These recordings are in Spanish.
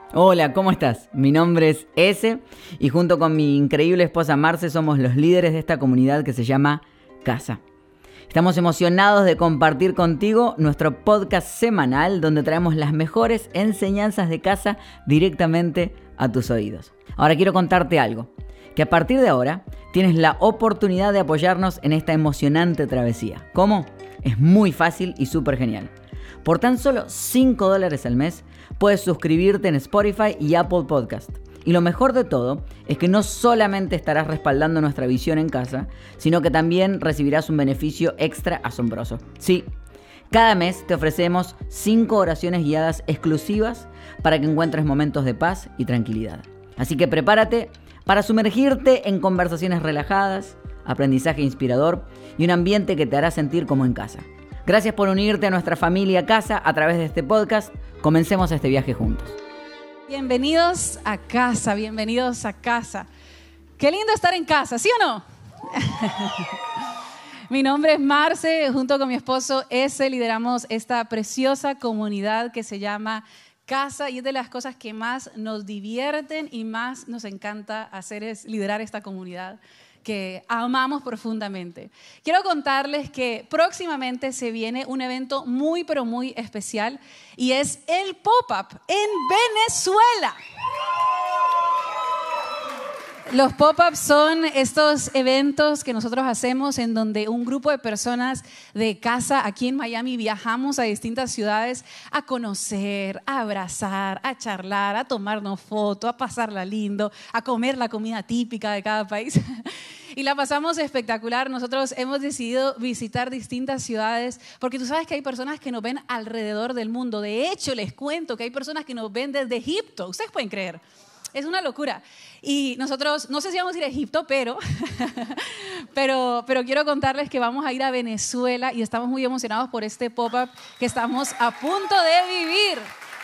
Hola, ¿cómo estás? Mi nombre es Ese y junto con mi increíble esposa Marce somos los líderes de esta comunidad que se llama Casa. Estamos emocionados de compartir contigo nuestro podcast semanal donde traemos las mejores enseñanzas de casa directamente a tus oídos. Ahora quiero contarte algo, que a partir de ahora tienes la oportunidad de apoyarnos en esta emocionante travesía. ¿Cómo? Es muy fácil y súper genial. Por tan solo $5 al mes puedes suscribirte en Spotify y Apple Podcast. Y lo mejor de todo es que no solamente estarás respaldando nuestra visión en casa, sino que también recibirás un beneficio extra asombroso. Sí, cada mes te ofrecemos 5 oraciones guiadas exclusivas para que encuentres momentos de paz y tranquilidad. Así que prepárate para sumergirte en conversaciones relajadas, aprendizaje inspirador y un ambiente que te hará sentir como en casa. Gracias por unirte a nuestra familia Casa a través de este podcast. Comencemos este viaje juntos. Bienvenidos a casa, bienvenidos a casa. Qué lindo estar en casa, ¿sí o no? Mi nombre es Marce, junto con mi esposo Ese lideramos esta preciosa comunidad que se llama Casa y es de las cosas que más nos divierten y más nos encanta hacer es liderar esta comunidad que amamos profundamente. Quiero contarles que próximamente se viene un evento muy pero muy especial y es el Pop-Up en Venezuela. Los pop-ups son estos eventos que nosotros hacemos en donde un grupo de personas de casa aquí en Miami viajamos a distintas ciudades a conocer, a abrazar, a charlar, a tomarnos fotos, a pasarla lindo, a comer la comida típica de cada país. Y la pasamos espectacular. Nosotros hemos decidido visitar distintas ciudades porque tú sabes que hay personas que nos ven alrededor del mundo. De hecho, les cuento que hay personas que nos ven desde Egipto. ¿Ustedes pueden creer? Es una locura. Y nosotros, no sé si vamos a ir a Egipto, pero quiero contarles que vamos a ir a Venezuela y estamos muy emocionados por este pop-up que estamos a punto de vivir.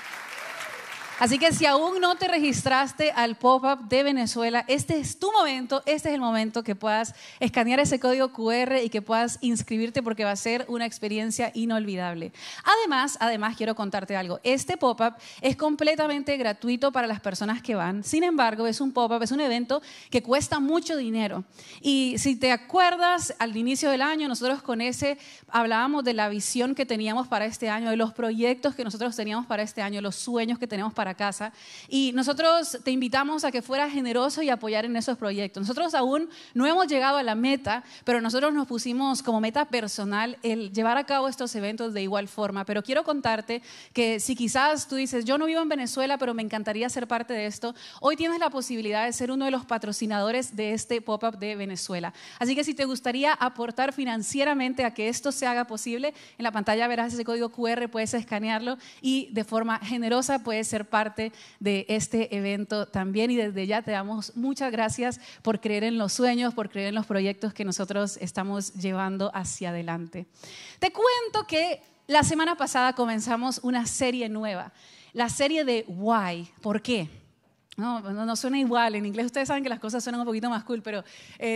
Así que si aún no te registraste al pop-up de Venezuela, este es tu momento, este es el momento que puedas escanear ese código QR y que puedas inscribirte porque va a ser una experiencia inolvidable. Además quiero contarte algo. Este pop-up es completamente gratuito para las personas que van. Sin embargo, es un pop-up, es un evento que cuesta mucho dinero. Y si te acuerdas, al inicio del año, nosotros con ese hablábamos de la visión que teníamos para este año, de los proyectos que nosotros teníamos para este año, los sueños que tenemos para casa y nosotros te invitamos a que fueras generoso y apoyar en esos proyectos. Nosotros aún no hemos llegado a la meta, pero nosotros nos pusimos como meta personal el llevar a cabo estos eventos de igual forma, pero quiero contarte que si quizás tú dices, yo no vivo en Venezuela, pero me encantaría ser parte de esto, hoy tienes la posibilidad de ser uno de los patrocinadores de este pop-up de Venezuela. Así que si te gustaría aportar financieramente a que esto se haga posible, en la pantalla verás ese código QR, puedes escanearlo y de forma generosa puedes ser parte de este evento también y desde ya te damos muchas gracias por creer en los sueños, por creer en los proyectos que nosotros estamos llevando hacia adelante. Te cuento que la semana pasada comenzamos una serie nueva, la serie de Why, ¿por qué? No suena igual, en inglés ustedes saben que las cosas suenan un poquito más cool, pero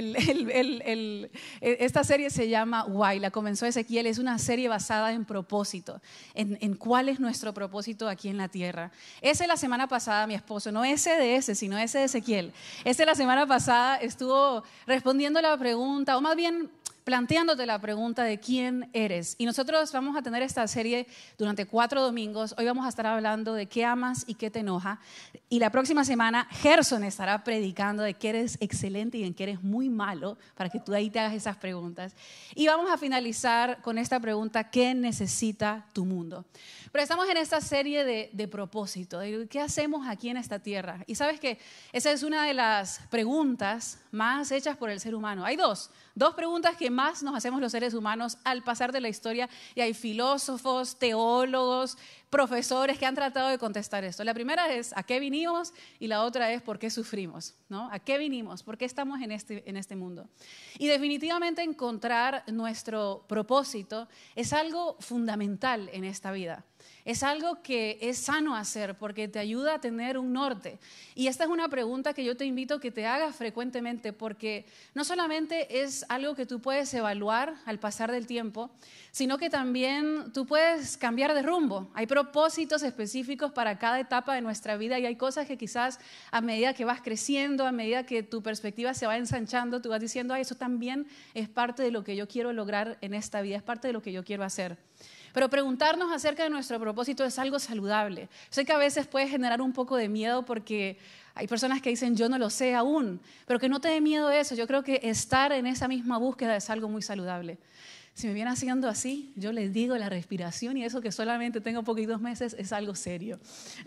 esta serie se llama Why, la comenzó Ezequiel, es una serie basada en propósito, en cuál es nuestro propósito aquí en la tierra. Ese la semana pasada mi esposo, no ese de ese, sino ese de Ezequiel, ese la semana pasada estuvo respondiendo la pregunta, o más bien planteándote la pregunta de quién eres. Y nosotros vamos a tener esta serie durante 4 domingos. Hoy vamos a estar hablando de qué amas y qué te enoja. Y la próxima semana Gerson estará predicando de que eres excelente y en que eres muy malo, para que tú ahí te hagas esas preguntas. Y vamos a finalizar con esta pregunta, ¿qué necesita tu mundo? Pero estamos en esta serie de propósito, de qué hacemos aquí en esta tierra. Y sabes que esa es una de las preguntas más hechas por el ser humano. Hay dos preguntas que más nos hacemos los seres humanos al pasar de la historia y hay filósofos, teólogos, profesores que han tratado de contestar esto. La primera es ¿a qué vinimos? Y la otra es ¿por qué sufrimos? ¿No? ¿A qué vinimos? ¿Por qué estamos en este mundo? Y definitivamente encontrar nuestro propósito es algo fundamental en esta vida. Es algo que es sano hacer porque te ayuda a tener un norte. Y esta es una pregunta que yo te invito a que te hagas frecuentemente porque no solamente es algo que tú puedes evaluar al pasar del tiempo, sino que también tú puedes cambiar de rumbo. Hay propósitos específicos para cada etapa de nuestra vida y hay cosas que quizás a medida que vas creciendo, a medida que tu perspectiva se va ensanchando, tú vas diciendo, ay, eso también es parte de lo que yo quiero lograr en esta vida, es parte de lo que yo quiero hacer. Pero preguntarnos acerca de nuestro propósito es algo saludable. Sé que a veces puede generar un poco de miedo porque hay personas que dicen yo no lo sé aún, pero que no te dé miedo eso. Yo creo que estar en esa misma búsqueda es algo muy saludable. Si me viene haciendo así, yo les digo la respiración y eso que solamente tengo poquitos meses es algo serio.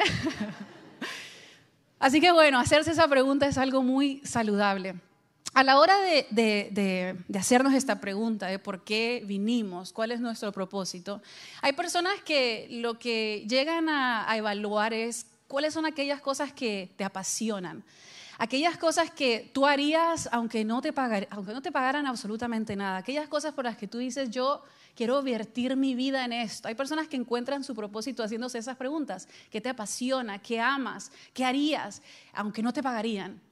Así que bueno, hacerse esa pregunta es algo muy saludable. A la hora de hacernos esta pregunta de por qué vinimos, cuál es nuestro propósito, hay personas que lo que llegan a evaluar es cuáles son aquellas cosas que te apasionan, aquellas cosas que tú harías aunque no te pagaran absolutamente nada, aquellas cosas por las que tú dices yo quiero vertir mi vida en esto. Hay personas que encuentran su propósito haciéndose esas preguntas, ¿qué te apasiona? ¿Qué amas? ¿Qué harías aunque no te pagarían?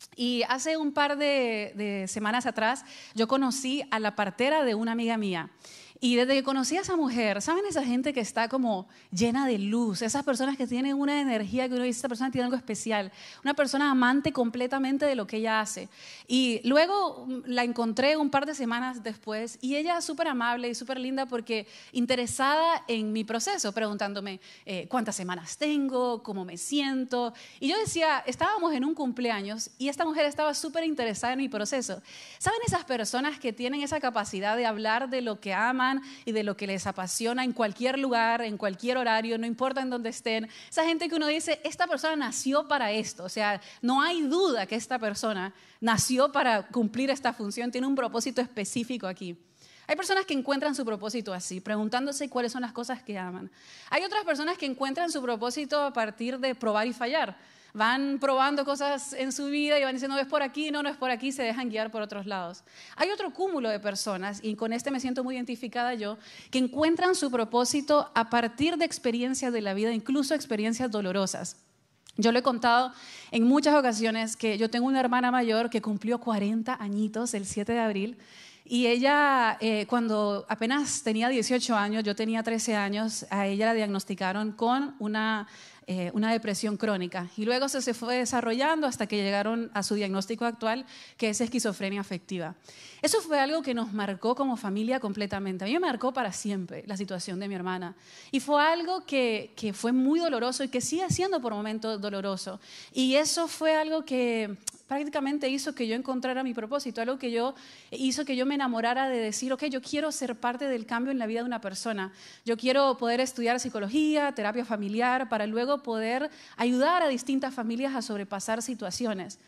Y hace un par de semanas atrás yo conocí a la partera de una amiga mía. Y desde que conocí a esa mujer, ¿saben esa gente que está como llena de luz? Esas personas que tienen una energía que uno dice, esta persona tiene algo especial. Una persona amante completamente de lo que ella hace. Y luego la encontré un par de semanas después y ella súper amable y súper linda porque interesada en mi proceso, preguntándome cuántas semanas tengo, cómo me siento. Y yo decía, estábamos en un cumpleaños y esta mujer estaba súper interesada en mi proceso. ¿Saben esas personas que tienen esa capacidad de hablar de lo que aman y de lo que les apasiona en cualquier lugar, en cualquier horario, no importa en dónde estén? Esa gente que uno dice, esta persona nació para esto, o sea, no hay duda que esta persona nació para cumplir esta función, tiene un propósito específico aquí. Hay personas que encuentran su propósito así, preguntándose cuáles son las cosas que aman. Hay otras personas que encuentran su propósito a partir de probar y fallar. Van probando cosas en su vida y van diciendo, no es por aquí, no es por aquí, se dejan guiar por otros lados. Hay otro cúmulo de personas, y con este me siento muy identificada yo, que encuentran su propósito a partir de experiencias de la vida, incluso experiencias dolorosas. Yo le he contado en muchas ocasiones que yo tengo una hermana mayor que cumplió 40 añitos el 7 de abril, y ella, cuando apenas tenía 18 años, yo tenía 13 años, a ella la diagnosticaron con una depresión crónica. Y luego se fue desarrollando hasta que llegaron a su diagnóstico actual, que es esquizofrenia afectiva. Eso fue algo que nos marcó como familia completamente. A mí me marcó para siempre la situación de mi hermana. Y fue algo que fue muy doloroso y que sigue siendo por momentos doloroso. Y eso fue algo que prácticamente hizo que yo encontrara mi propósito, algo que hizo que yo me enamorara de decir, ok, yo quiero ser parte del cambio en la vida de una persona. Yo quiero poder estudiar psicología, terapia familiar, para luego poder ayudar a distintas familias a sobrepasar situaciones.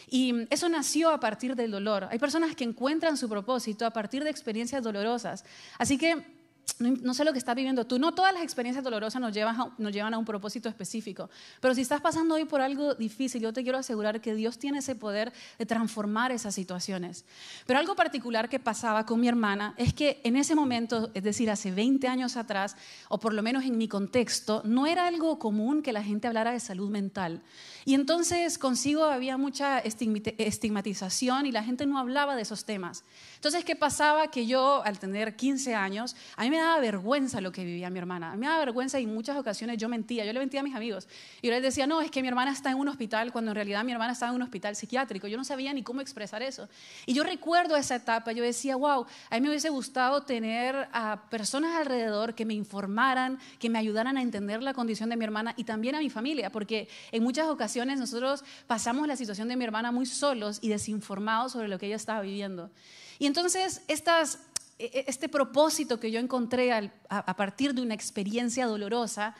Y eso nació a partir del dolor. Hay personas que encuentran su propósito a partir de experiencias dolorosas. Así que no sé lo que estás viviendo tú, no todas las experiencias dolorosas nos llevan a un propósito específico, pero si estás pasando hoy por algo difícil, yo te quiero asegurar que Dios tiene ese poder de transformar esas situaciones. Pero algo particular que pasaba con mi hermana es que en ese momento, es decir, hace 20 años atrás, o por lo menos en mi contexto, no era algo común que la gente hablara de salud mental. Y entonces consigo había mucha estigmatización y la gente no hablaba de esos temas. Entonces, ¿qué pasaba? Que yo, al tener 15 años, a mí me daba vergüenza lo que vivía mi hermana. A mí me daba vergüenza y en muchas ocasiones yo mentía. Yo le mentía a mis amigos. Y yo les decía, no, es que mi hermana está en un hospital, cuando en realidad mi hermana estaba en un hospital psiquiátrico. Yo no sabía ni cómo expresar eso. Y yo recuerdo esa etapa. Yo decía, wow, a mí me hubiese gustado tener a personas alrededor que me informaran, que me ayudaran a entender la condición de mi hermana y también a mi familia, porque en muchas ocasiones nosotros pasamos la situación de mi hermana muy solos y desinformados sobre lo que ella estaba viviendo. Y entonces este propósito que yo encontré a partir de una experiencia dolorosa,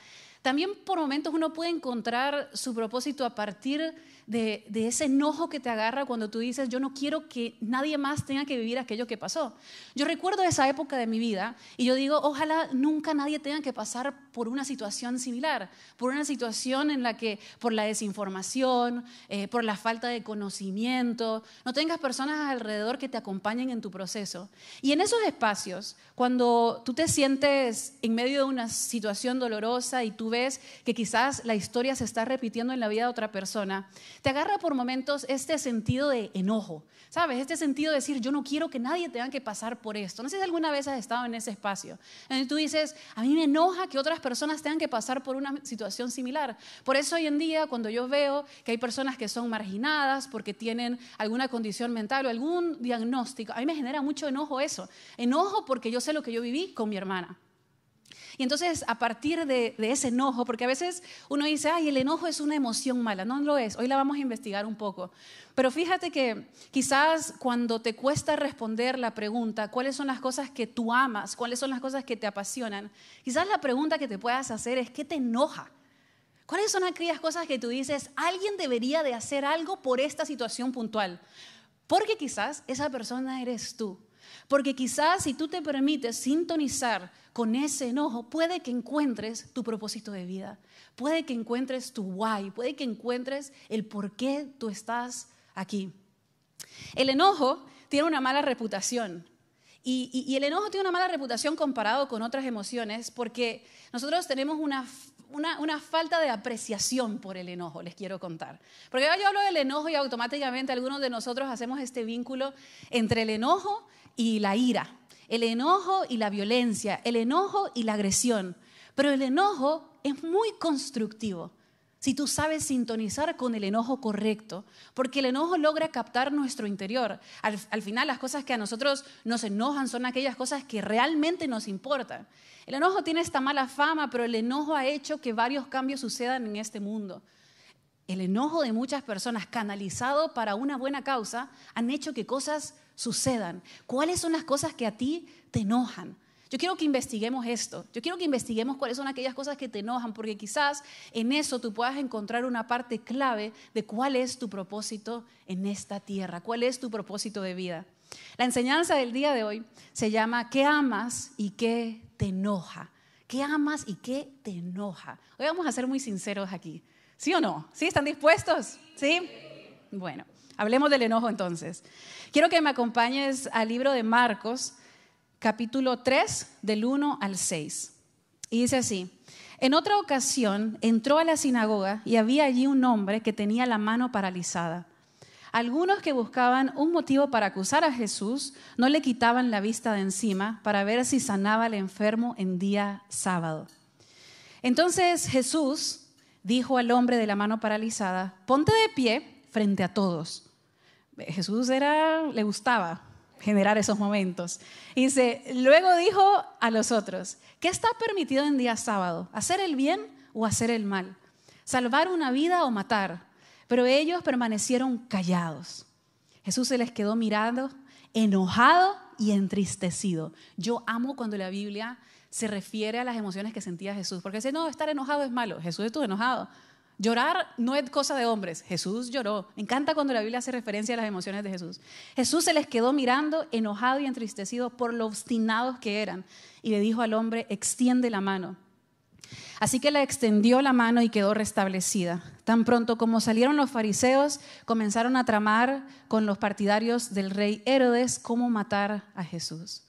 También por momentos uno puede encontrar su propósito a partir de ese enojo que te agarra cuando tú dices, yo no quiero que nadie más tenga que vivir aquello que pasó. Yo recuerdo esa época de mi vida y yo digo, ojalá nunca nadie tenga que pasar por una situación similar, por una situación en la que por la desinformación, por la falta de conocimiento, no tengas personas alrededor que te acompañen en tu proceso. Y en esos espacios, cuando tú te sientes en medio de una situación dolorosa y tú ves que quizás la historia se está repitiendo en la vida de otra persona, te agarra por momentos este sentido de enojo, ¿sabes? Este sentido de decir, yo no quiero que nadie tenga que pasar por esto. No sé si alguna vez has estado en ese espacio, en el que tú dices, a mí me enoja que otras personas tengan que pasar por una situación similar. Por eso hoy en día, cuando yo veo que hay personas que son marginadas porque tienen alguna condición mental o algún diagnóstico, a mí me genera mucho enojo eso. Enojo porque yo sé lo que yo viví con mi hermana. Y entonces, a partir de ese enojo, porque a veces uno dice, ay, el enojo es una emoción mala. No lo es, hoy la vamos a investigar un poco. Pero fíjate que quizás cuando te cuesta responder la pregunta, ¿cuáles son las cosas que tú amas? ¿Cuáles son las cosas que te apasionan? Quizás la pregunta que te puedas hacer es, ¿qué te enoja? ¿Cuáles son aquellas cosas que tú dices, alguien debería de hacer algo por esta situación puntual? Porque quizás esa persona eres tú. Porque quizás si tú te permites sintonizar con ese enojo, puede que encuentres tu propósito de vida, puede que encuentres tu why, puede que encuentres el por qué tú estás aquí. El enojo tiene una mala reputación y el enojo tiene una mala reputación comparado con otras emociones porque nosotros tenemos una falta de apreciación por el enojo, les quiero contar. Porque yo hablo del enojo y automáticamente algunos de nosotros hacemos este vínculo entre el enojo y la ira, el enojo y la violencia, el enojo y la agresión. Pero el enojo es muy constructivo si tú sabes sintonizar con el enojo correcto, porque el enojo logra captar nuestro interior. Al final las cosas que a nosotros nos enojan son aquellas cosas que realmente nos importan. El enojo tiene esta mala fama, pero el enojo ha hecho que varios cambios sucedan en este mundo. El enojo de muchas personas canalizado para una buena causa han hecho que cosas sucedan. ¿Cuáles son las cosas que a ti te enojan? Yo quiero que investiguemos esto. Yo quiero que investiguemos cuáles son aquellas cosas que te enojan, porque quizás en eso tú puedas encontrar una parte clave de cuál es tu propósito en esta tierra, cuál es tu propósito de vida. La enseñanza del día de hoy se llama ¿qué amas y qué te enoja? ¿Qué amas y qué te enoja? Hoy vamos a ser muy sinceros aquí. ¿Sí o no? ¿Sí? ¿Están dispuestos? ¿Sí? Bueno, hablemos del enojo entonces. Quiero que me acompañes al libro de Marcos, capítulo 3, del 1 al 6. Y dice así: en otra ocasión entró a la sinagoga y había allí un hombre que tenía la mano paralizada. Algunos que buscaban un motivo para acusar a Jesús no le quitaban la vista de encima para ver si sanaba al enfermo en día sábado. Entonces Jesús dijo al hombre de la mano paralizada: ponte de pie frente a todos. Jesús le gustaba generar esos momentos. Y dice, luego dijo a los otros: ¿qué está permitido en día sábado? ¿Hacer el bien o hacer el mal? ¿Salvar una vida o matar? Pero ellos permanecieron callados. Jesús se les quedó mirando, enojado y entristecido. Yo amo cuando la Biblia se refiere a las emociones que sentía Jesús, porque dice, no, estar enojado es malo. Jesús estuvo enojado. Llorar no es cosa de hombres. Jesús lloró. Me encanta cuando la Biblia hace referencia a las emociones de Jesús. Jesús se les quedó mirando, enojado y entristecido por lo obstinados que eran, y le dijo al hombre: extiende la mano. Así que la extendió la mano y quedó restablecida. Tan pronto como salieron los fariseos, comenzaron a tramar con los partidarios del rey Herodes cómo matar a Jesús.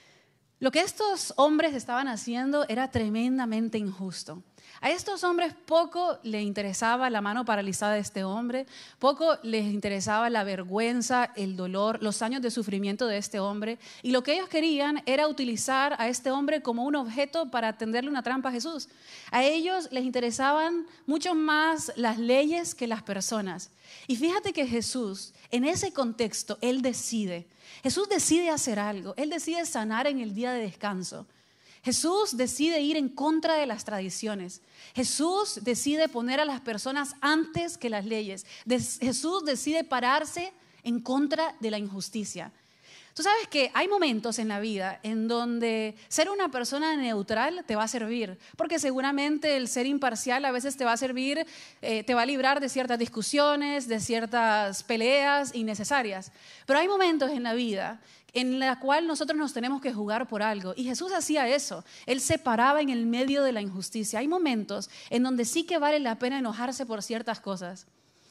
Lo que estos hombres estaban haciendo era tremendamente injusto. A estos hombres poco les interesaba la mano paralizada de este hombre, poco les interesaba la vergüenza, el dolor, los años de sufrimiento de este hombre, y lo que ellos querían era utilizar a este hombre como un objeto para tenderle una trampa a Jesús. A ellos les interesaban mucho más las leyes que las personas. Y fíjate que Jesús, en ese contexto, Jesús decide hacer algo, Él decide sanar en el día de descanso. Jesús decide ir en contra de las tradiciones. Jesús decide poner a las personas antes que las leyes. Jesús decide pararse en contra de la injusticia. Tú sabes que hay momentos en la vida en donde ser una persona neutral te va a servir, porque seguramente el ser imparcial a veces te va a servir, te va a librar de ciertas discusiones, de ciertas peleas innecesarias. Pero hay momentos en la vida en la cual nosotros nos tenemos que jugar por algo. Y Jesús hacía eso. Él se paraba en el medio de la injusticia. Hay momentos en donde sí que vale la pena enojarse por ciertas cosas.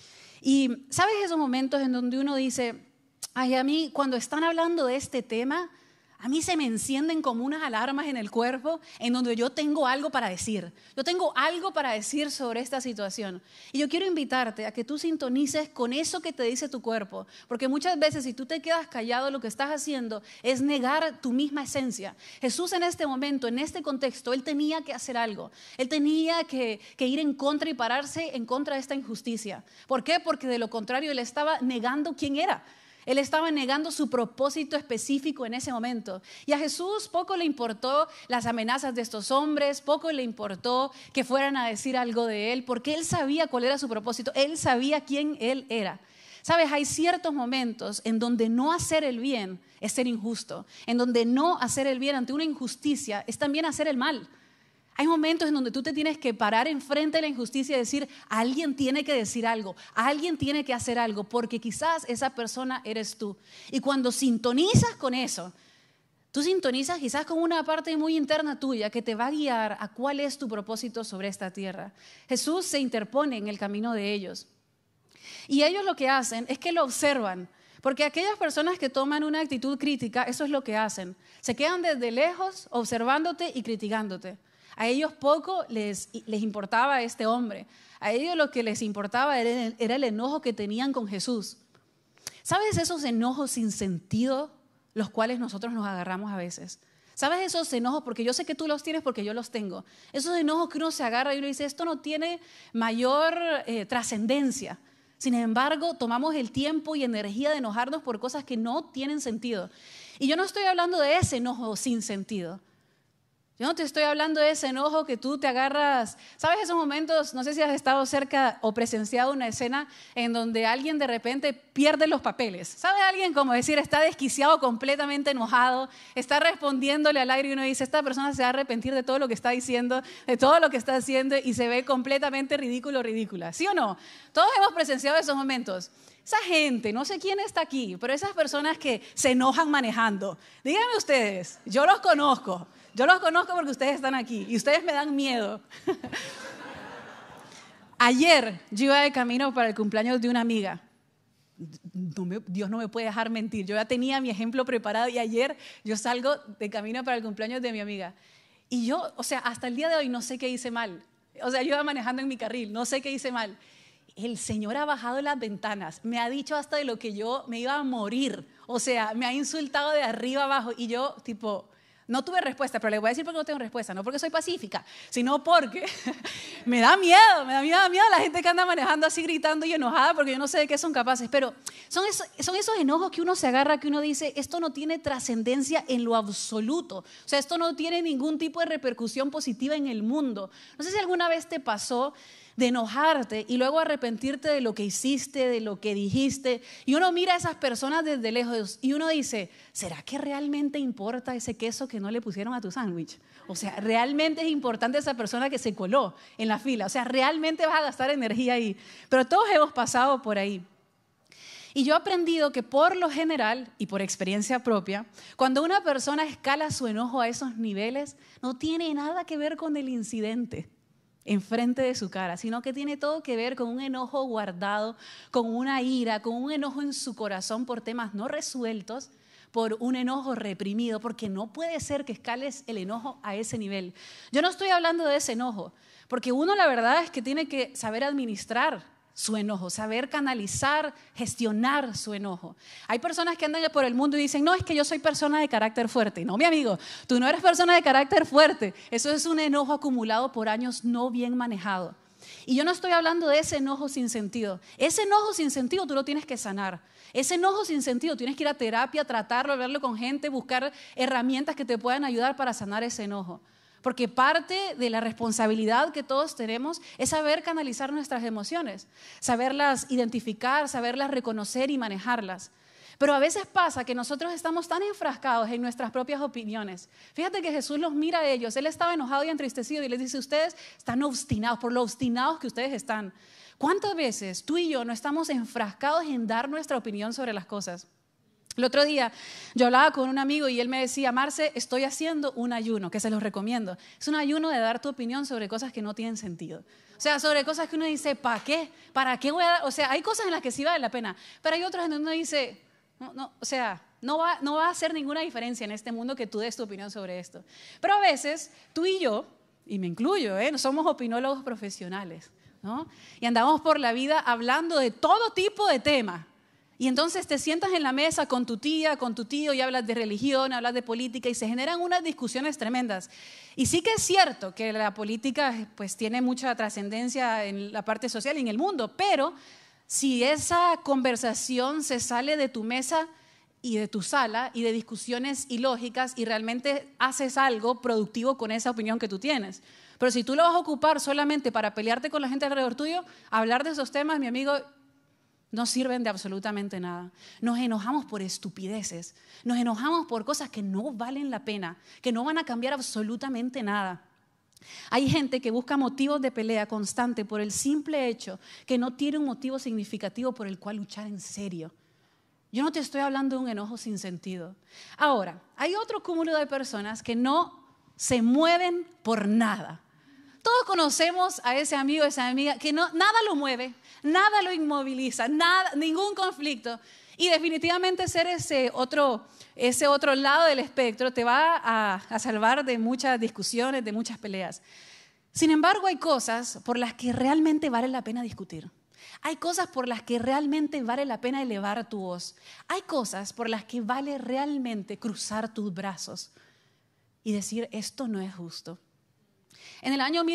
Y ¿sabes esos momentos en donde uno dice, ay, a mí cuando están hablando de este tema, a mí se me encienden como unas alarmas en el cuerpo en donde yo tengo algo para decir. Yo tengo algo para decir sobre esta situación. Y yo quiero invitarte a que tú sintonices con eso que te dice tu cuerpo. Porque muchas veces si tú te quedas callado, lo que estás haciendo es negar tu misma esencia. Jesús en este momento, en este contexto, Él tenía que hacer algo. Él tenía que ir en contra y pararse en contra de esta injusticia. ¿Por qué? Porque de lo contrario Él estaba negando quién era. Él estaba negando su propósito específico en ese momento. Y a Jesús poco le importó las amenazas de estos hombres, poco le importó que fueran a decir algo de Él, porque Él sabía cuál era su propósito, Él sabía quién Él era. Sabes, hay ciertos momentos en donde no hacer el bien es ser injusto, en donde no hacer el bien ante una injusticia es también hacer el mal. Hay momentos en donde tú te tienes que parar enfrente de la injusticia y decir, alguien tiene que decir algo, alguien tiene que hacer algo, porque quizás esa persona eres tú. Y cuando sintonizas con eso, tú sintonizas quizás con una parte muy interna tuya que te va a guiar a cuál es tu propósito sobre esta tierra. Jesús se interpone en el camino de ellos. Y ellos lo que hacen es que lo observan. Porque aquellas personas que toman una actitud crítica, eso es lo que hacen. Se quedan desde lejos observándote y criticándote. A ellos poco les importaba este hombre. A ellos lo que les importaba era el enojo que tenían con Jesús. ¿Sabes esos enojos sin sentido los cuales nosotros nos agarramos a veces? ¿Sabes esos enojos? Porque yo sé que tú los tienes porque yo los tengo. Esos enojos que uno se agarra y uno dice, esto no tiene mayor trascendencia. Sin embargo, tomamos el tiempo y energía de enojarnos por cosas que no tienen sentido. Y yo no estoy hablando de ese enojo sin sentido. Yo no te estoy hablando de ese enojo que tú te agarras. ¿Sabes esos momentos? No sé si has estado cerca o presenciado una escena en donde alguien de repente pierde los papeles. ¿Sabes? Alguien como decir, está desquiciado, completamente enojado, está respondiéndole al aire y uno dice, esta persona se va a arrepentir de todo lo que está diciendo, de todo lo que está haciendo y se ve completamente ridículo o ridícula. ¿Sí o no? Todos hemos presenciado esos momentos. Esa gente, no sé quién está aquí, pero esas personas que se enojan manejando. Díganme ustedes, yo los conozco. Yo los conozco porque ustedes están aquí y ustedes me dan miedo. Ayer yo iba de camino para el cumpleaños de una amiga. Dios no me puede dejar mentir. Yo ya tenía mi ejemplo preparado y ayer yo salgo de camino para el cumpleaños de mi amiga. Y yo, hasta el día de hoy no sé qué hice mal. Yo iba manejando en mi carril, no sé qué hice mal. El Señor ha bajado las ventanas, me ha dicho hasta de lo que yo me iba a morir. Me ha insultado de arriba abajo y yo no tuve respuesta, pero le voy a decir porque no tengo respuesta, no porque soy pacífica, sino porque me da miedo la gente que anda manejando así gritando y enojada porque yo no sé de qué son capaces, pero son esos enojos que uno se agarra, que uno dice, esto no tiene trascendencia en lo absoluto, esto no tiene ningún tipo de repercusión positiva en el mundo. No sé si alguna vez te pasó de enojarte y luego arrepentirte de lo que hiciste, de lo que dijiste. Y uno mira a esas personas desde lejos y uno dice, ¿será que realmente importa ese queso que no le pusieron a tu sándwich? ¿Realmente es importante esa persona que se coló en la fila? ¿Realmente vas a gastar energía ahí? Pero todos hemos pasado por ahí. Y yo he aprendido que por lo general y por experiencia propia, cuando una persona escala su enojo a esos niveles, no tiene nada que ver con el incidente enfrente de su cara, sino que tiene todo que ver con un enojo guardado, con una ira, con un enojo en su corazón por temas no resueltos, por un enojo reprimido, porque no puede ser que escales el enojo a ese nivel. Yo no estoy hablando de ese enojo, porque uno la verdad es que tiene que saber administrar su enojo, saber canalizar, gestionar su enojo. Hay personas que andan por el mundo y dicen, no, es que yo soy persona de carácter fuerte. No, mi amigo, tú no eres persona de carácter fuerte. Eso es un enojo acumulado por años no bien manejado. Y yo no estoy hablando de ese enojo sin sentido. Ese enojo sin sentido tú lo tienes que sanar. Ese enojo sin sentido tienes que ir a terapia, tratarlo, hablarlo con gente, buscar herramientas que te puedan ayudar para sanar ese enojo. Porque parte de la responsabilidad que todos tenemos es saber canalizar nuestras emociones, saberlas identificar, saberlas reconocer y manejarlas. Pero a veces pasa que nosotros estamos tan enfrascados en nuestras propias opiniones. Fíjate que Jesús los mira a ellos. Él estaba enojado y entristecido y les dice, ustedes están obstinados, por lo obstinados que ustedes están. ¿Cuántas veces tú y yo no estamos enfrascados en dar nuestra opinión sobre las cosas? El otro día yo hablaba con un amigo y él me decía, Marce, estoy haciendo un ayuno, que se los recomiendo. Es un ayuno de dar tu opinión sobre cosas que no tienen sentido. O sea, sobre cosas que uno dice, ¿para qué? ¿Para qué voy a dar? O sea, hay cosas en las que sí vale la pena, pero hay otras en donde uno dice, no va a hacer ninguna diferencia en este mundo que tú des tu opinión sobre esto. Pero a veces tú y yo, y me incluyo, somos opinólogos profesionales, ¿no? Y andamos por la vida hablando de todo tipo de temas. Y entonces te sientas en la mesa con tu tía, con tu tío y hablas de religión, hablas de política y se generan unas discusiones tremendas. Y sí que es cierto que la política pues tiene mucha trascendencia en la parte social y en el mundo, pero si esa conversación se sale de tu mesa y de tu sala y de discusiones ilógicas y realmente haces algo productivo con esa opinión que tú tienes. Pero si tú lo vas a ocupar solamente para pelearte con la gente alrededor tuyo, hablar de esos temas, mi amigo, no sirven de absolutamente nada. Nos enojamos por estupideces, nos enojamos por cosas que no valen la pena, que no van a cambiar absolutamente nada. Hay gente que busca motivos de pelea constante por el simple hecho que no tiene un motivo significativo por el cual luchar en serio. Yo no te estoy hablando de un enojo sin sentido. Ahora, hay otro cúmulo de personas que no se mueven por nada. Todos conocemos a ese amigo, esa amiga, que nada lo mueve, nada lo inmoviliza, ningún conflicto. Y definitivamente ser ese otro lado del espectro te va a salvar de muchas discusiones, de muchas peleas. Sin embargo, hay cosas por las que realmente vale la pena discutir. Hay cosas por las que realmente vale la pena elevar tu voz. Hay cosas por las que vale realmente cruzar tus brazos y decir, esto no es justo. En el año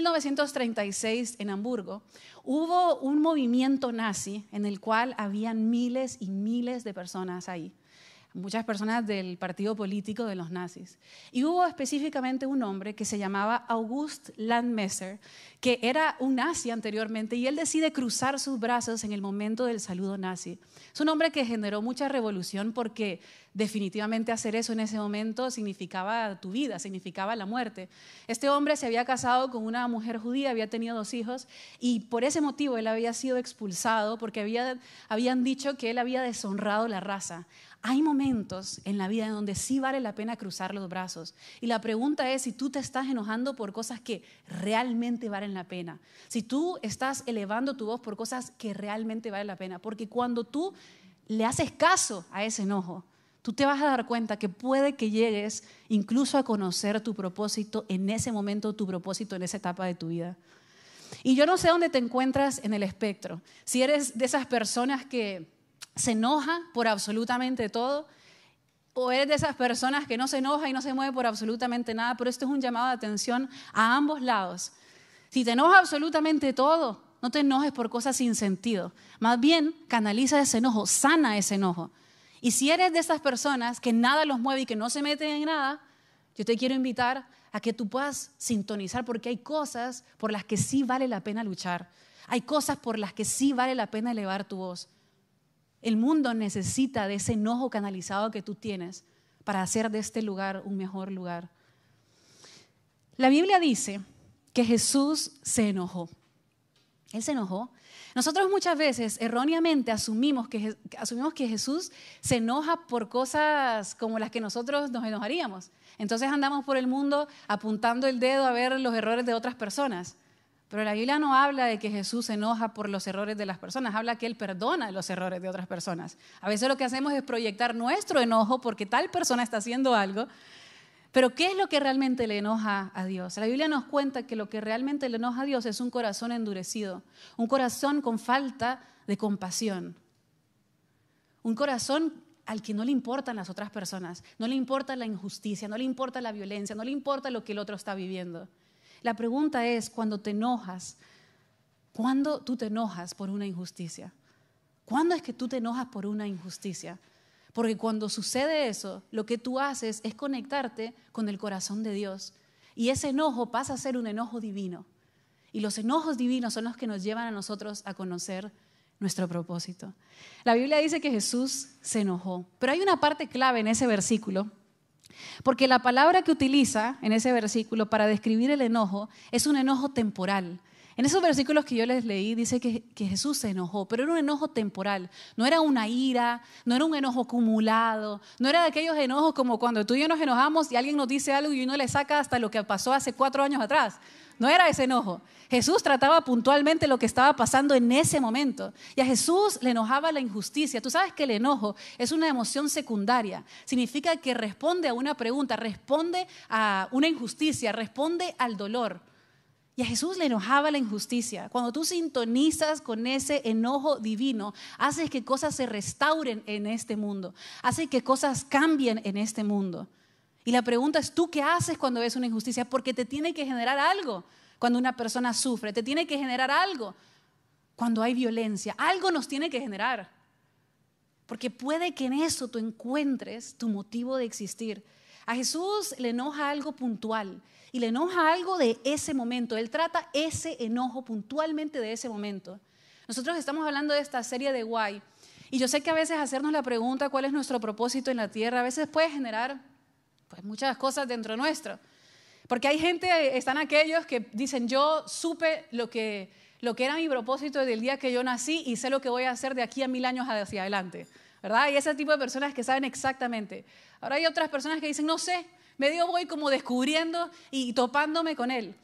1936, en Hamburgo, hubo un movimiento nazi en el cual habían miles y miles de personas ahí. Muchas personas del partido político de los nazis. Y hubo específicamente un hombre que se llamaba August Landmesser, que era un nazi anteriormente, y él decide cruzar sus brazos en el momento del saludo nazi. Es un hombre que generó mucha revolución porque definitivamente hacer eso en ese momento significaba tu vida, significaba la muerte. Este hombre se había casado con una mujer judía, había tenido 2 hijos, y por ese motivo él había sido expulsado porque habían dicho que él había deshonrado la raza. Hay momentos en la vida en donde sí vale la pena cruzar los brazos. Y la pregunta es si tú te estás enojando por cosas que realmente valen la pena. Si tú estás elevando tu voz por cosas que realmente valen la pena. Porque cuando tú le haces caso a ese enojo, tú te vas a dar cuenta que puede que llegues incluso a conocer tu propósito en ese momento, tu propósito en esa etapa de tu vida. Y yo no sé dónde te encuentras en el espectro. Si eres de esas personas que se enoja por absolutamente todo, o eres de esas personas que no se enoja y no se mueve por absolutamente nada, pero esto es un llamado de atención a ambos lados. Si te enoja absolutamente todo, no te enojes por cosas sin sentido. Más bien, canaliza ese enojo, sana ese enojo. Y si eres de esas personas que nada los mueve y que no se meten en nada, yo te quiero invitar a que tú puedas sintonizar, porque hay cosas por las que sí vale la pena luchar. Hay cosas por las que sí vale la pena elevar tu voz. El mundo necesita de ese enojo canalizado que tú tienes para hacer de este lugar un mejor lugar. La Biblia dice que Jesús se enojó. Él se enojó. Nosotros muchas veces erróneamente asumimos que Jesús se enoja por cosas como las que nosotros nos enojaríamos. Entonces andamos por el mundo apuntando el dedo a ver los errores de otras personas. Pero la Biblia no habla de que Jesús se enoja por los errores de las personas, habla que Él perdona los errores de otras personas. A veces lo que hacemos es proyectar nuestro enojo porque tal persona está haciendo algo, pero ¿qué es lo que realmente le enoja a Dios? La Biblia nos cuenta que lo que realmente le enoja a Dios es un corazón endurecido, un corazón con falta de compasión, un corazón al que no le importan las otras personas, no le importa la injusticia, no le importa la violencia, no le importa lo que el otro está viviendo. La pregunta es, cuando te enojas, ¿cuándo tú te enojas por una injusticia? ¿Cuándo es que tú te enojas por una injusticia? Porque cuando sucede eso, lo que tú haces es conectarte con el corazón de Dios. Y ese enojo pasa a ser un enojo divino. Y los enojos divinos son los que nos llevan a nosotros a conocer nuestro propósito. La Biblia dice que Jesús se enojó, pero hay una parte clave en ese versículo, porque la palabra que utiliza en ese versículo para describir el enojo es un enojo temporal. En esos versículos que yo les leí dice que Jesús se enojó, pero era un enojo temporal. No era una ira, no era un enojo acumulado, no era de aquellos enojos como cuando tú y yo nos enojamos y alguien nos dice algo y uno le saca hasta lo que pasó hace 4 años atrás. No era ese enojo. Jesús trataba puntualmente lo que estaba pasando en ese momento. Y a Jesús le enojaba la injusticia. Tú sabes que el enojo es una emoción secundaria. Significa que responde a una pregunta, responde a una injusticia, responde al dolor. Y a Jesús le enojaba la injusticia. Cuando tú sintonizas con ese enojo divino, haces que cosas se restauren en este mundo, haces que cosas cambien en este mundo. Y la pregunta es, ¿tú qué haces cuando ves una injusticia? Porque te tiene que generar algo cuando una persona sufre, te tiene que generar algo cuando hay violencia, algo nos tiene que generar. Porque puede que en eso tú encuentres tu motivo de existir. A Jesús le enoja algo puntual y le enoja algo de ese momento. Él trata ese enojo puntualmente de ese momento. Nosotros estamos hablando de esta serie de Why y yo sé que a veces hacernos la pregunta cuál es nuestro propósito en la tierra a veces puede generar pues, muchas cosas dentro nuestro. Porque hay gente, están aquellos que dicen yo supe lo que era mi propósito desde el día que yo nací y sé lo que voy a hacer de aquí a 1000 años hacia adelante, ¿verdad? Y ese tipo de personas que saben exactamente. Ahora hay otras personas que dicen no sé, medio voy como descubriendo y topándome con él.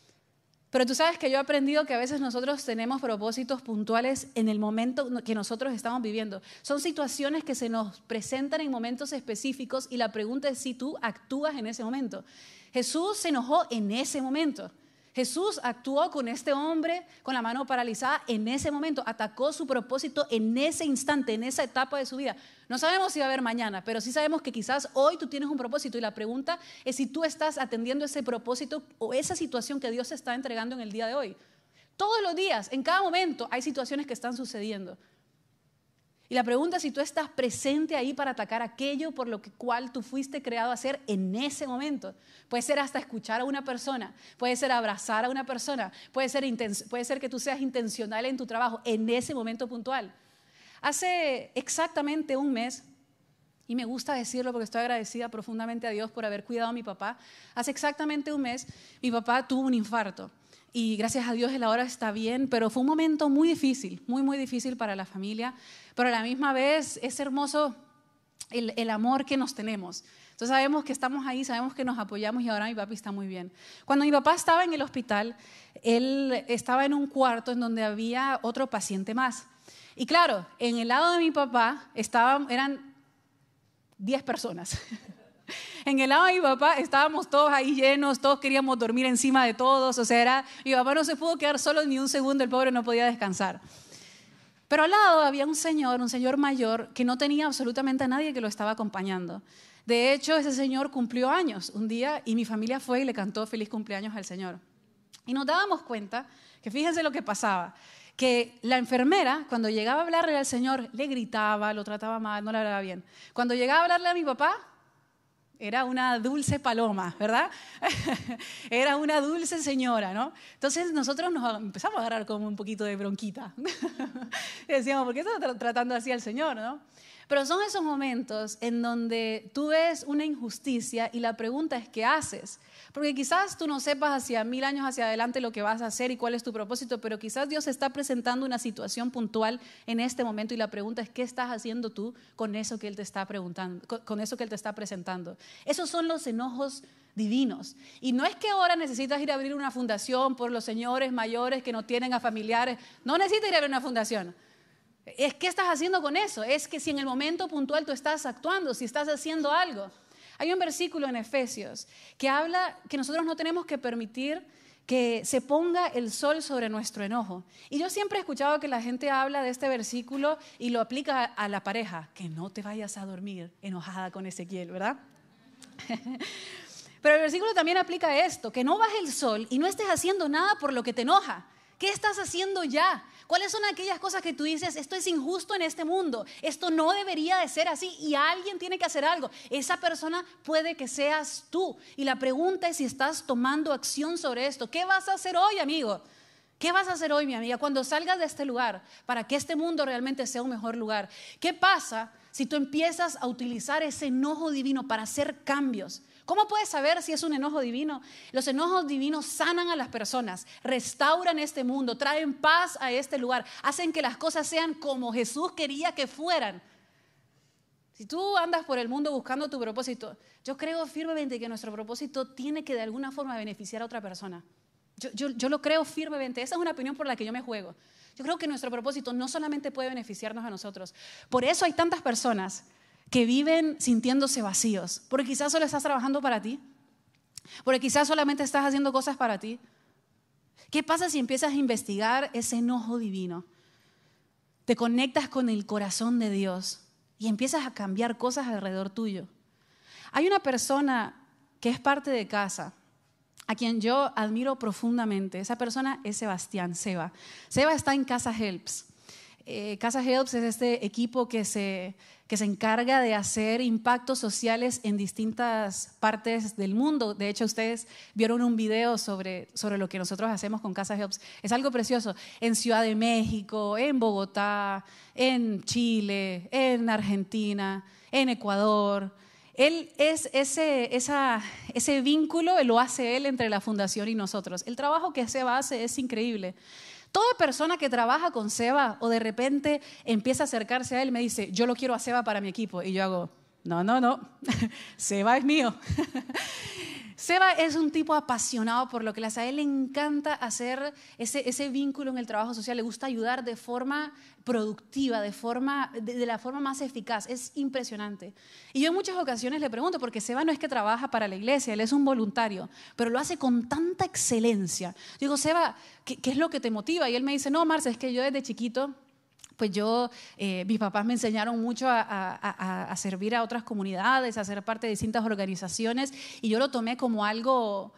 Pero tú sabes que yo he aprendido que a veces nosotros tenemos propósitos puntuales en el momento que nosotros estamos viviendo. Son situaciones que se nos presentan en momentos específicos y la pregunta es si tú actúas en ese momento. Jesús se enojó en ese momento. Jesús actuó con este hombre con la mano paralizada en ese momento, atacó su propósito en ese instante, en esa etapa de su vida. No sabemos si va a haber mañana, pero sí sabemos que quizás hoy tú tienes un propósito y la pregunta es si tú estás atendiendo ese propósito o esa situación que Dios te está entregando en el día de hoy. Todos los días, en cada momento, hay situaciones que están sucediendo. Y la pregunta es si tú estás presente ahí para atacar aquello por lo cual tú fuiste creado a hacer en ese momento. Puede ser hasta escuchar a una persona, puede ser abrazar a una persona, puede ser que tú seas intencional en tu trabajo en ese momento puntual. Hace exactamente un mes, y me gusta decirlo porque estoy agradecida profundamente a Dios por haber cuidado a mi papá, hace exactamente un mes mi papá tuvo un infarto. Y gracias a Dios él ahora está bien, pero fue un momento muy difícil, muy difícil para la familia, pero a la misma vez es hermoso el amor que nos tenemos. Entonces sabemos que estamos ahí, sabemos que nos apoyamos y ahora mi papi está muy bien. Cuando mi papá estaba en el hospital, él estaba en un cuarto en donde había otro paciente más. Y claro, en el lado de mi papá eran 10 personas. En el lado de mi papá estábamos todos ahí llenos, todos queríamos dormir encima de todos, o sea, mi papá no se pudo quedar solo ni un segundo, el pobre no podía descansar. Pero al lado había un señor mayor que no tenía absolutamente a nadie que lo estaba acompañando. De hecho, ese señor cumplió años un día y mi familia fue y le cantó feliz cumpleaños al señor. Y nos dábamos cuenta que fíjense lo que pasaba, que la enfermera cuando llegaba a hablarle al señor le gritaba, lo trataba mal, no le hablaba bien. Cuando llegaba a hablarle a mi papá, era una dulce paloma, ¿verdad? Era una dulce señora, ¿no? Entonces nosotros nos empezamos a agarrar como un poquito de bronquita. Y decíamos, ¿por qué está tratando así al Señor, no? Pero son esos momentos en donde tú ves una injusticia y la pregunta es, ¿qué haces? Porque quizás tú no sepas hacia 1000 años hacia adelante lo que vas a hacer y cuál es tu propósito, pero quizás Dios está presentando una situación puntual en este momento y la pregunta es, ¿qué estás haciendo tú con eso que Él te está preguntando, con eso que Él te está presentando? Esos son los enojos divinos. Y no es que ahora necesitas ir a abrir una fundación por los señores mayores que no tienen a familiares. No necesitas ir a abrir una fundación. Es ¿qué estás haciendo con eso? Es que si en el momento puntual tú estás actuando, si estás haciendo algo. Hay un versículo en Efesios que habla que nosotros no tenemos que permitir que se ponga el sol sobre nuestro enojo. Y yo siempre he escuchado que la gente habla de este versículo y lo aplica a la pareja, que no te vayas a dormir enojada con Ezequiel, ¿verdad? Pero el versículo también aplica esto, que no baje el sol y no estés haciendo nada por lo que te enoja. ¿Qué estás haciendo ya? ¿Cuáles son aquellas cosas que tú dices, esto es injusto en este mundo, esto no debería de ser así y alguien tiene que hacer algo? Esa persona puede que seas tú y la pregunta es si estás tomando acción sobre esto. ¿Qué vas a hacer hoy, amigo? ¿Qué vas a hacer hoy, mi amiga, cuando salgas de este lugar para que este mundo realmente sea un mejor lugar? ¿Qué pasa si tú empiezas a utilizar ese enojo divino para hacer cambios? ¿Cómo puedes saber si es un enojo divino? Los enojos divinos sanan a las personas, restauran este mundo, traen paz a este lugar, hacen que las cosas sean como Jesús quería que fueran. Si tú andas por el mundo buscando tu propósito, yo creo firmemente que nuestro propósito tiene que de alguna forma beneficiar a otra persona. Yo lo creo firmemente. Esa es una opinión por la que yo me juego. Yo creo que nuestro propósito no solamente puede beneficiarnos a nosotros. Por eso hay tantas personas que viven sintiéndose vacíos. Porque quizás solo estás trabajando para ti. Porque quizás solamente estás haciendo cosas para ti. ¿Qué pasa si empiezas a investigar ese enojo divino? Te conectas con el corazón de Dios y empiezas a cambiar cosas alrededor tuyo. Hay una persona que es parte de Casa, a quien yo admiro profundamente. Esa persona es Sebastián, Seba. Seba está en Casa Helps. Casa Helps es este equipo que se encarga de hacer impactos sociales en distintas partes del mundo. De hecho, ustedes vieron un video sobre lo que nosotros hacemos con Casa Helps. Es algo precioso. En Ciudad de México, en Bogotá, en Chile, en Argentina, en Ecuador. Él es ese vínculo, lo hace él entre la fundación y nosotros. El trabajo que Seba hace es increíble. Toda persona que trabaja con Seba o de repente empieza a acercarse a él me dice, yo lo quiero a Seba para mi equipo. Y yo hago, no, Seba es mío. Seba es un tipo apasionado por lo que le hace. A él le encanta hacer ese vínculo en el trabajo social. Le gusta ayudar de forma productiva, de la forma más eficaz. Es impresionante. Y yo en muchas ocasiones le pregunto, porque Seba no es que trabaja para la iglesia, él es un voluntario, pero lo hace con tanta excelencia. Digo, Seba, ¿qué es lo que te motiva? Y él me dice, no, Marce, es que yo desde chiquito, pues mis papás me enseñaron mucho a servir a otras comunidades, a ser parte de distintas organizaciones, y yo lo tomé como algo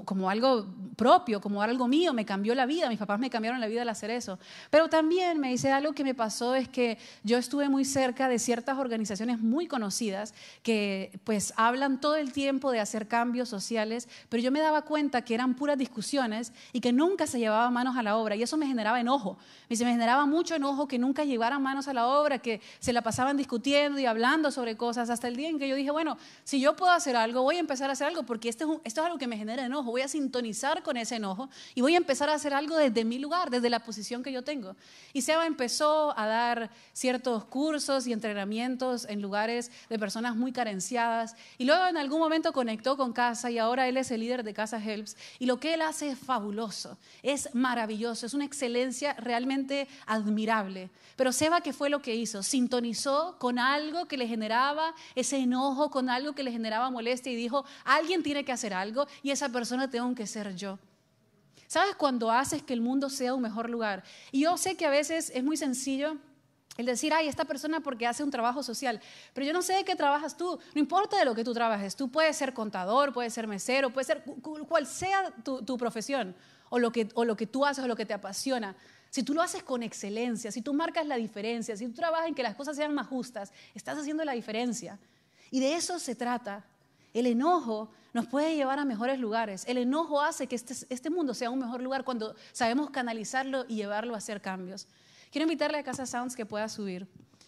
propio, como algo mío. Me cambió la vida, mis papás me cambiaron la vida al hacer eso. Pero también me dice, algo que me pasó es que yo estuve muy cerca de ciertas organizaciones muy conocidas que pues hablan todo el tiempo de hacer cambios sociales, pero yo me daba cuenta que eran puras discusiones y que nunca se llevaban manos a la obra, y eso me generaba enojo. Me generaba mucho enojo que nunca llevaran manos a la obra, que se la pasaban discutiendo y hablando sobre cosas, hasta el día en que yo dije, bueno, si yo puedo hacer algo, voy a empezar a hacer algo, porque esto es algo que me genera enojo. Voy a sintonizar con ese enojo y voy a empezar a hacer algo desde mi lugar, desde la posición que yo tengo. Y Seba empezó a dar ciertos cursos y entrenamientos en lugares de personas muy carenciadas, y luego en algún momento conectó con Casa, y ahora él es el líder de Casa Helps, y lo que él hace es fabuloso, es maravilloso, es una excelencia realmente admirable. Pero Seba, ¿qué fue lo que hizo? Sintonizó con algo que le generaba ese enojo, con algo que le generaba molestia, y dijo, alguien tiene que hacer algo, y esa persona tengo que ser yo. ¿Sabes cuando haces que el mundo sea un mejor lugar? Y yo sé que a veces es muy sencillo el decir, ay, esta persona porque hace un trabajo social, pero yo no sé de qué trabajas tú. No importa de lo que tú trabajes, tú puedes ser contador, puedes ser mesero, puedes ser cual sea tu profesión, o lo que tú haces o lo que te apasiona. Si tú lo haces con excelencia, si tú marcas la diferencia, si tú trabajas en que las cosas sean más justas, estás haciendo la diferencia. Y de eso se trata. El enojo nos puede llevar a mejores lugares. El enojo hace que este mundo sea un mejor lugar cuando sabemos canalizarlo y llevarlo a hacer cambios. Quiero invitarle a Casa Sounds que pueda subir.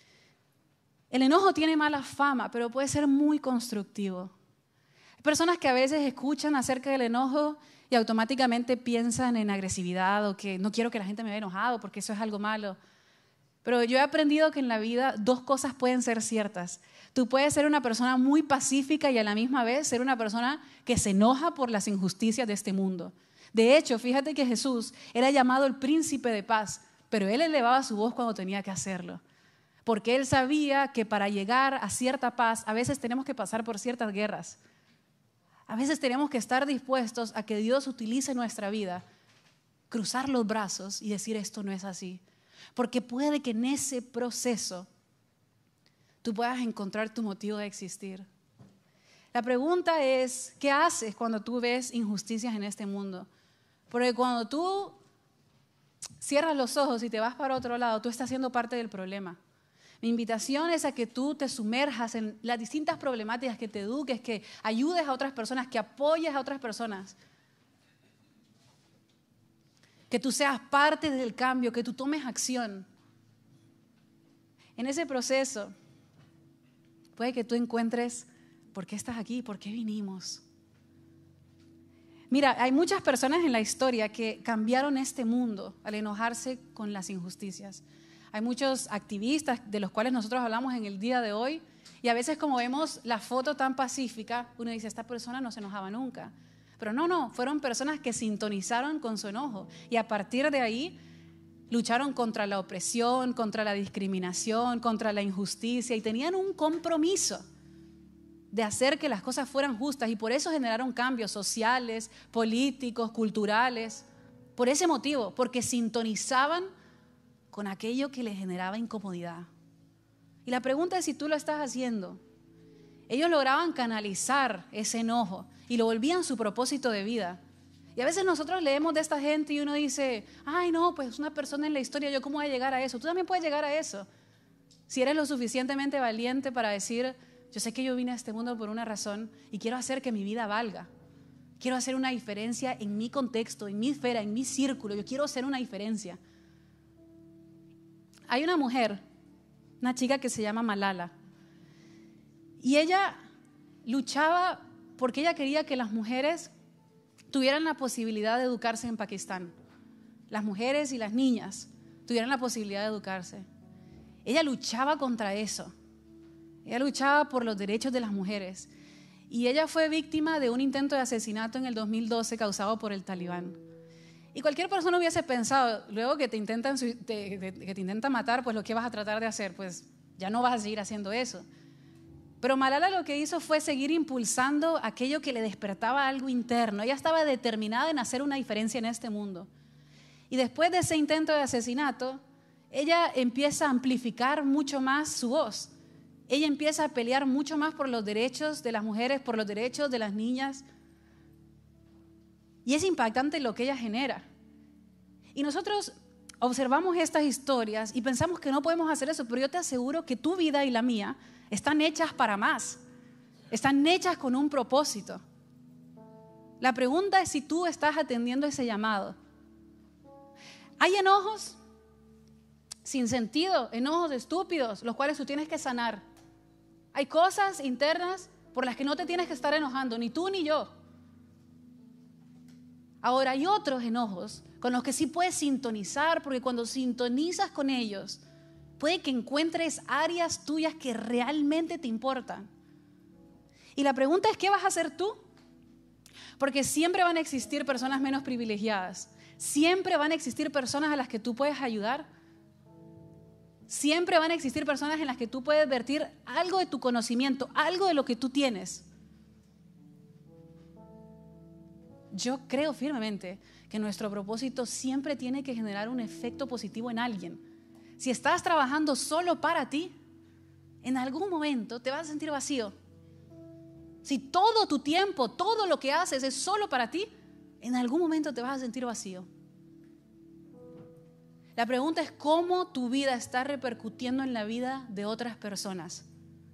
El enojo tiene mala fama, pero puede ser muy constructivo. Hay personas que a veces escuchan acerca del enojo y automáticamente piensan en agresividad o que no quiero que la gente me vea enojado porque eso es algo malo. Pero yo he aprendido que en la vida dos cosas pueden ser ciertas. Tú puedes ser una persona muy pacífica y a la misma vez ser una persona que se enoja por las injusticias de este mundo. De hecho, fíjate que Jesús era llamado el príncipe de paz, pero él elevaba su voz cuando tenía que hacerlo. Porque él sabía que para llegar a cierta paz, a veces tenemos que pasar por ciertas guerras. A veces tenemos que estar dispuestos a que Dios utilice nuestra vida, cruzar los brazos y decir esto no es así. Porque puede que en ese proceso tú puedas encontrar tu motivo de existir. La pregunta es, ¿qué haces cuando tú ves injusticias en este mundo? Porque cuando tú cierras los ojos y te vas para otro lado, tú estás siendo parte del problema. Mi invitación es a que tú te sumerjas en las distintas problemáticas, que te eduques, que ayudes a otras personas, que apoyes a otras personas. que tú seas parte del cambio, que tú tomes acción. En ese proceso, puede que tú encuentres por qué estás aquí, por qué vinimos. Mira, hay muchas personas en la historia que cambiaron este mundo al enojarse con las injusticias. Hay muchos activistas de los cuales nosotros hablamos en el día de hoy y a veces como vemos la foto tan pacífica, uno dice, esta persona no se enojaba nunca. Pero no, fueron personas que sintonizaron con su enojo y a partir de ahí lucharon contra la opresión, contra la discriminación, contra la injusticia y tenían un compromiso de hacer que las cosas fueran justas y por eso generaron cambios sociales, políticos, culturales. Por ese motivo, porque sintonizaban con aquello que les generaba incomodidad. Y la pregunta es si tú lo estás haciendo. Ellos lograban canalizar ese enojo y lo volvían su propósito de vida. Y a veces nosotros leemos de esta gente y uno dice, ay no, pues una persona en la historia, ¿yo cómo voy a llegar a eso? Tú también puedes llegar a eso. Si eres lo suficientemente valiente para decir, yo sé que yo vine a este mundo por una razón y quiero hacer que mi vida valga. Quiero hacer una diferencia en mi contexto, en mi esfera, en mi círculo. Yo quiero hacer una diferencia. Hay una mujer, una chica que se llama Malala. Y ella luchaba porque ella quería que las mujeres tuvieran la posibilidad de educarse en Pakistán. Las mujeres y las niñas tuvieran la posibilidad de educarse. Ella luchaba contra eso. Ella luchaba por los derechos de las mujeres. Y ella fue víctima de un intento de asesinato en el 2012 causado por el Talibán. Y cualquier persona hubiese pensado, luego que te intentan matar, pues lo que vas a tratar de hacer, pues ya no vas a seguir haciendo eso. Pero Malala lo que hizo fue seguir impulsando aquello que le despertaba algo interno. Ella estaba determinada en hacer una diferencia en este mundo. Y después de ese intento de asesinato, ella empieza a amplificar mucho más su voz. Ella empieza a pelear mucho más por los derechos de las mujeres, por los derechos de las niñas. Y es impactante lo que ella genera. Y nosotros observamos estas historias y pensamos que no podemos hacer eso, pero yo te aseguro que tu vida y la mía están hechas para más. Están hechas con un propósito. La pregunta es si tú estás atendiendo ese llamado. Hay enojos sin sentido, enojos estúpidos, los cuales tú tienes que sanar. Hay cosas internas por las que no te tienes que estar enojando, ni tú ni yo. Ahora hay otros enojos con los que sí puedes sintonizar, porque cuando sintonizas con ellos, puede que encuentres áreas tuyas que realmente te importan. Y la pregunta es, ¿qué vas a hacer tú? Porque siempre van a existir personas menos privilegiadas. Siempre van a existir personas a las que tú puedes ayudar. Siempre van a existir personas en las que tú puedes vertir algo de tu conocimiento, algo de lo que tú tienes. Yo creo firmemente que nuestro propósito siempre tiene que generar un efecto positivo en alguien. Si estás trabajando solo para ti, en algún momento te vas a sentir vacío. Si todo tu tiempo, todo lo que haces es solo para ti, en algún momento te vas a sentir vacío. La pregunta es cómo tu vida está repercutiendo en la vida de otras personas.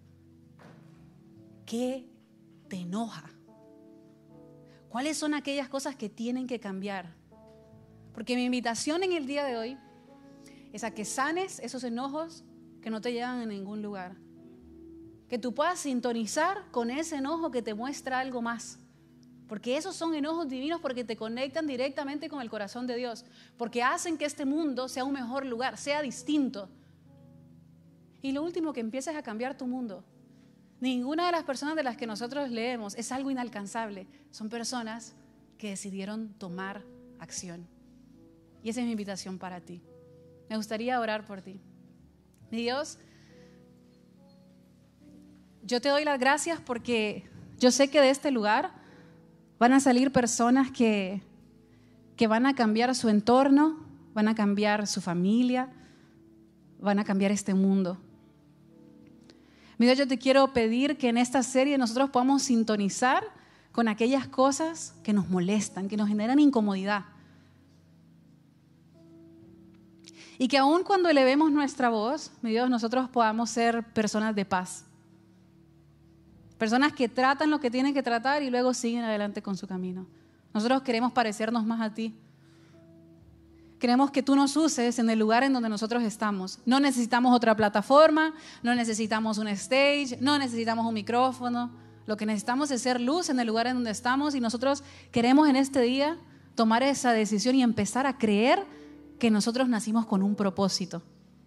¿Qué te enoja? ¿Cuáles son aquellas cosas que tienen que cambiar? Porque mi invitación en el día de hoy es a que sanes esos enojos que no te llevan a ningún lugar. Que tú puedas sintonizar con ese enojo que te muestra algo más. Porque esos son enojos divinos, porque te conectan directamente con el corazón de Dios. Porque hacen que este mundo sea un mejor lugar, sea distinto. Y lo último, que empieces a cambiar tu mundo. Ninguna de las personas de las que nosotros leemos es algo inalcanzable. Son personas que decidieron tomar acción. Y esa es mi invitación para ti. Me gustaría orar por ti. Mi Dios, yo te doy las gracias porque yo sé que de este lugar van a salir personas que van a cambiar su entorno, van a cambiar su familia, van a cambiar este mundo. Mi Dios, yo te quiero pedir que en esta serie nosotros podamos sintonizar con aquellas cosas que nos molestan, que nos generan incomodidad. Y que aun cuando elevemos nuestra voz, mi Dios, nosotros podamos ser personas de paz. Personas que tratan lo que tienen que tratar y luego siguen adelante con su camino. Nosotros queremos parecernos más a ti. queremos que tú nos uses en el lugar en donde nosotros estamos. No necesitamos otra plataforma, no necesitamos un stage, no necesitamos un micrófono. Lo que necesitamos es ser luz en el lugar en donde estamos y nosotros queremos en este día tomar esa decisión y empezar a creer que nosotros nacimos con un propósito.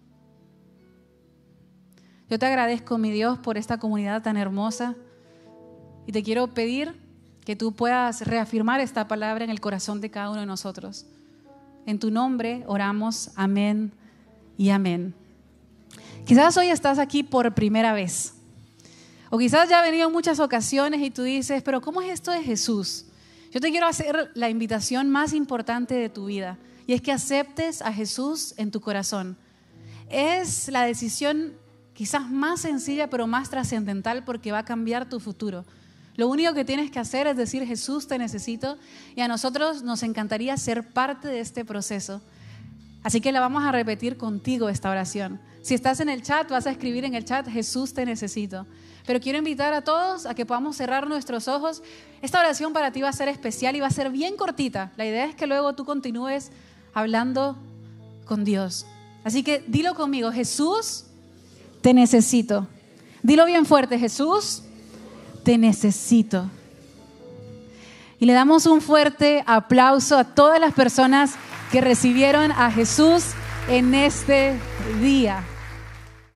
Yo te agradezco, mi Dios, por esta comunidad tan hermosa y te quiero pedir que tú puedas reafirmar esta palabra en el corazón de cada uno de nosotros. En tu nombre oramos, amén y amén. Quizás hoy estás aquí por primera vez. O quizás ya has venido en muchas ocasiones y tú dices, pero ¿cómo es esto de Jesús? Yo te quiero hacer la invitación más importante de tu vida y es que aceptes a Jesús en tu corazón. Es la decisión quizás más sencilla pero más trascendental porque va a cambiar tu futuro. Lo único que tienes que hacer es decir, Jesús, te necesito, y a nosotros nos encantaría ser parte de este proceso. Así que la vamos a repetir contigo esta oración. Si estás en el chat, vas a escribir en el chat, Jesús, te necesito. Pero quiero invitar a todos a que podamos cerrar nuestros ojos. Esta oración para ti va a ser especial y va a ser bien cortita. La idea es que luego tú continúes hablando con Dios. Así que dilo conmigo, Jesús, te necesito. Dilo bien fuerte, Jesús, te necesito. Y le damos un fuerte aplauso a todas las personas que recibieron a Jesús en este día.